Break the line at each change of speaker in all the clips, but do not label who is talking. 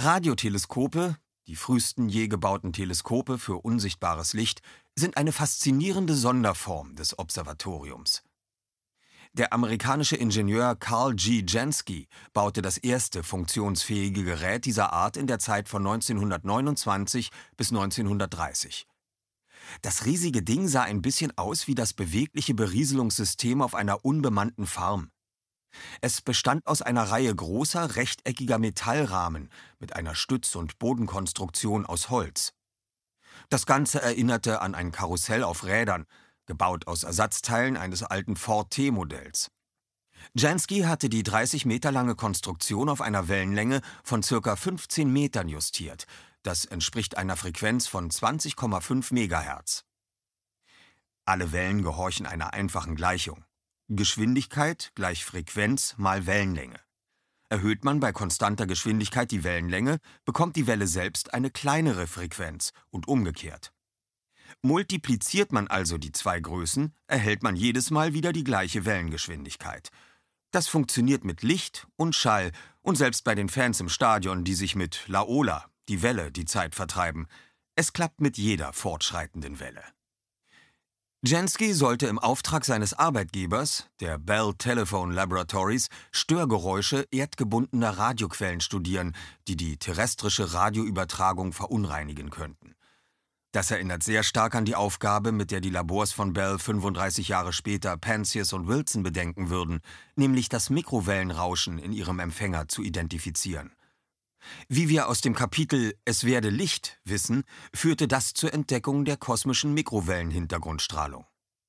Radioteleskope, die frühesten je gebauten Teleskope für unsichtbares Licht, sind eine faszinierende Sonderform des Observatoriums. Der amerikanische Ingenieur Carl G. Jansky baute das erste funktionsfähige Gerät dieser Art in der Zeit von 1929 bis 1930. Das riesige Ding sah ein bisschen aus wie das bewegliche Berieselungssystem auf einer unbemannten Farm. Es bestand aus einer Reihe großer, rechteckiger Metallrahmen mit einer Stütz- und Bodenkonstruktion aus Holz. Das Ganze erinnerte an ein Karussell auf Rädern, gebaut aus Ersatzteilen eines alten Ford T-Modells. Jansky hatte die 30 Meter lange Konstruktion auf einer Wellenlänge von ca. 15 Metern justiert. Das entspricht einer Frequenz von 20,5 Megahertz. Alle Wellen gehorchen einer einfachen Gleichung. Geschwindigkeit gleich Frequenz mal Wellenlänge. Erhöht man bei konstanter Geschwindigkeit die Wellenlänge, bekommt die Welle selbst eine kleinere Frequenz und umgekehrt. Multipliziert man also die zwei Größen, erhält man jedes Mal wieder die gleiche Wellengeschwindigkeit. Das funktioniert mit Licht und Schall und selbst bei den Fans im Stadion, die sich mit Laola, die Welle, die Zeit vertreiben. Es klappt mit jeder fortschreitenden Welle. Jansky sollte im Auftrag seines Arbeitgebers, der Bell Telephone Laboratories, Störgeräusche erdgebundener Radioquellen studieren, die die terrestrische Radioübertragung verunreinigen könnten. Das erinnert sehr stark an die Aufgabe, mit der die Labors von Bell 35 Jahre später Panzias und Wilson bedenken würden, nämlich das Mikrowellenrauschen in ihrem Empfänger zu identifizieren. Wie wir aus dem Kapitel »Es werde Licht« wissen, führte das zur Entdeckung der kosmischen Mikrowellenhintergrundstrahlung.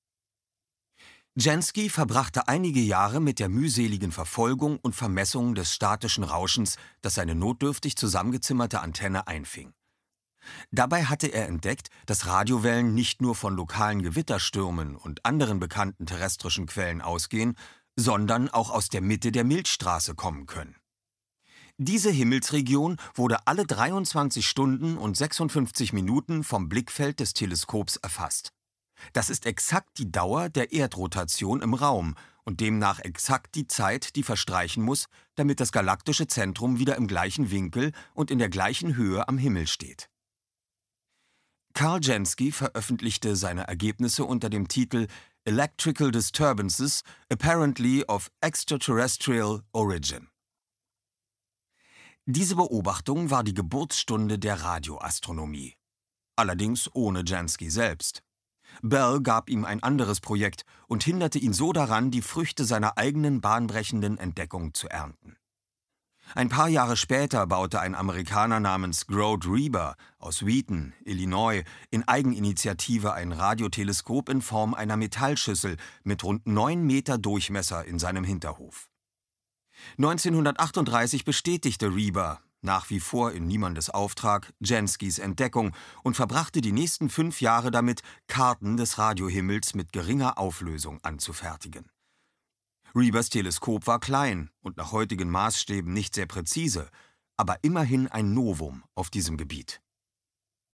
Jansky verbrachte einige Jahre mit der mühseligen Verfolgung und Vermessung des statischen Rauschens, das seine notdürftig zusammengezimmerte Antenne einfing. Dabei hatte er entdeckt, dass Radiowellen nicht nur von lokalen Gewitterstürmen und anderen bekannten terrestrischen Quellen ausgehen, sondern auch aus der Mitte der Milchstraße kommen können. Diese Himmelsregion wurde alle 23 Stunden und 56 Minuten vom Blickfeld des Teleskops erfasst. Das ist exakt die Dauer der Erdrotation im Raum und demnach exakt die Zeit, die verstreichen muss, damit das galaktische Zentrum wieder im gleichen Winkel und in der gleichen Höhe am Himmel steht. Carl Jansky veröffentlichte seine Ergebnisse unter dem Titel Electrical Disturbances Apparently of Extraterrestrial Origin. Diese Beobachtung war die Geburtsstunde der Radioastronomie. Allerdings ohne Jansky selbst. Bell gab ihm ein anderes Projekt und hinderte ihn so daran, die Früchte seiner eigenen bahnbrechenden Entdeckung zu ernten. Ein paar Jahre später baute ein Amerikaner namens Grode Reber aus Wheaton, Illinois, in Eigeninitiative ein Radioteleskop in Form einer Metallschüssel mit rund 9 Meter Durchmesser in seinem Hinterhof. 1938 bestätigte Reber, nach wie vor in niemandes Auftrag, Janskys Entdeckung und verbrachte die nächsten 5 Jahre damit, Karten des Radiohimmels mit geringer Auflösung anzufertigen. Rebers Teleskop war klein und nach heutigen Maßstäben nicht sehr präzise, aber immerhin ein Novum auf diesem Gebiet.